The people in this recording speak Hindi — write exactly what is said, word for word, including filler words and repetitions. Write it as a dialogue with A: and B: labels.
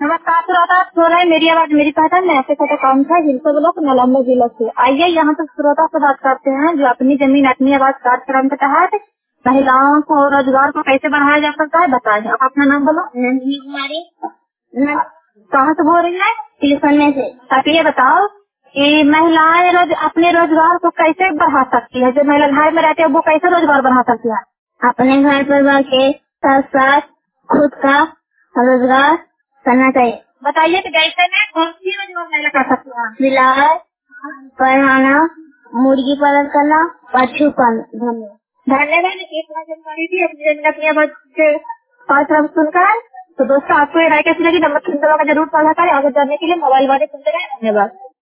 A: नमस्कार श्रोता, हो रहा है मेरी आवाज मेरी पहचान में ऐसे छोटे काम था जिनको ब्लॉक नालंदा जिला से। आइए यहाँ तक श्रोता से बात करते हैं जो अपनी जमीन अपनी आवाज कार्यक्रम के तहत महिलाओं को रोजगार को कैसे बढ़ाया जा सकता है बताइए। आप अपना नाम बोलो।
B: नंदिनी कुमारी।
A: कहाँ से बोल रही है?
B: तिलसने से।
A: आप ये बताओ कि महिलाएं रोज अपने रोजगार को कैसे बढ़ा सकती है? जो महिला घर में रहती है वो कैसे रोजगार बढ़ा सकती है?
B: अपने घर परिवार के साथ साथ खुद का रोजगार करना चाहिए।
A: बताइए कि जैसे में कौन सी रोजगार महिला कर सकती है?
B: सिलाई, पढ़ाना, मुर्गी पालन करना, पशु पालन।
A: धन्यवाद इतना जानकारी दी अपनी जमीन अपनी आवाज के कार्यक्रम सुनकर। तो दोस्तों आपको ये राय कैसी लगी? नंबर सुनते का जरूर साझा करें। आगे जानने के लिए मोबाइल वाले सुनते रहे। धन्यवाद।